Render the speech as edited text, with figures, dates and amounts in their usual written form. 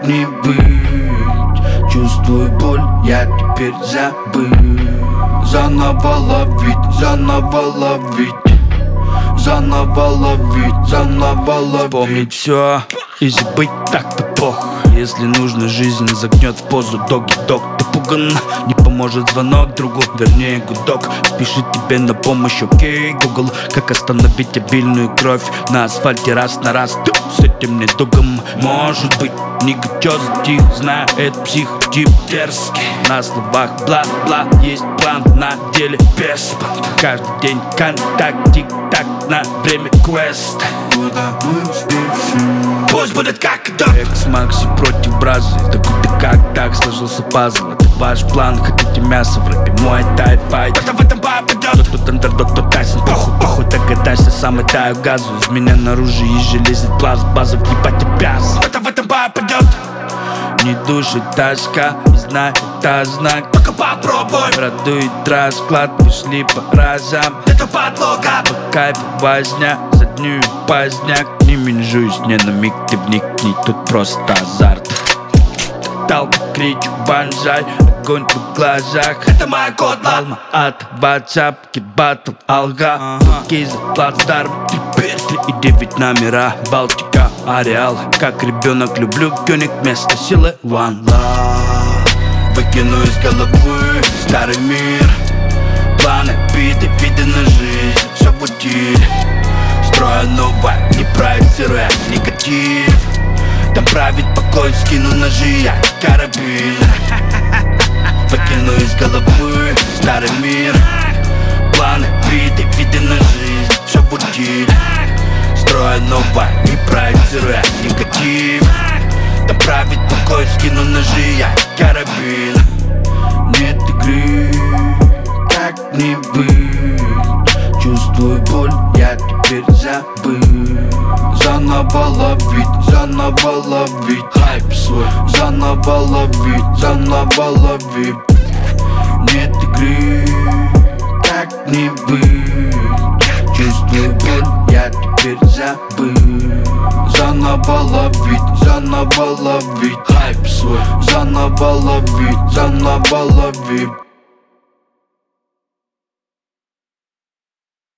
не быть? Чувствую боль, я теперь забыл. Заново ловить, заново ловить, заново ловить, заново ловить. Вспомнить все и забыть так-то плохо. Если нужно, жизнь загнет в позу доги-дог. Ты пуган, не поможет звонок другу, вернее гудок. Спешит тебе на помощь, окей, Google. Как остановить обильную кровь на асфальте раз на раз с этим недугом? Может быть, не готов тих, знаю, это психотип дерзкий. На словах бла-бла, есть план, на деле без план. Каждый день контакт, тик-так, на время квест. Куда мы спешим? Пусть будет как и до. Экс-Макси против Бразы. Да куда как так сложился пазл. Это ваш план, хотите мясо в рэпе, мой тай-файт. Кто-то в этом попадет. Кто-то андердог, кто Тайсон. Похуй, догадайся, сам и таю газу. Из меня наружу езжи лезет пласт, база въебать обяз. Кто-то в этом попадет. Не душит тоска, не знаю, это знак. Только попробуй. Радует расклад, пришли по разам. Это подлога. По кайфу возня, за дню поздняк. Не менжуюсь, не на миг ты вникни, тут просто азарт. Толпа кричу, банжай, огонь в глазах. Это моя кодла. Алма от WhatsApp, кит-баттл, алга. Тут за плацдарм, 3-9 номера, Балтика, Ареал. Как ребенок люблю гёник вместо силы One Love. Выкину из головы старый мир. Планы, биты, виды на жизнь, все в утиль. Строю новое, не проецируя негатив. Там правит покой, скину ножи, я карабин. Выкину из головы старый мир. Планы, биты, виды на жизнь, все в утиль. Строю новое, не проецируя негатив. Там правит покой, скину ножи, я карабин. Нет игры, как не быть? Чувствую боль, я теперь забыл. Заново ловить, заново ловить хайп свой. Заново ловить, заново ловить. Нет игры, как не быть? Чувствую боль, я теперь забыл. Заново ловить, заново ловить хайп свой. Заново ловить, заново ловить.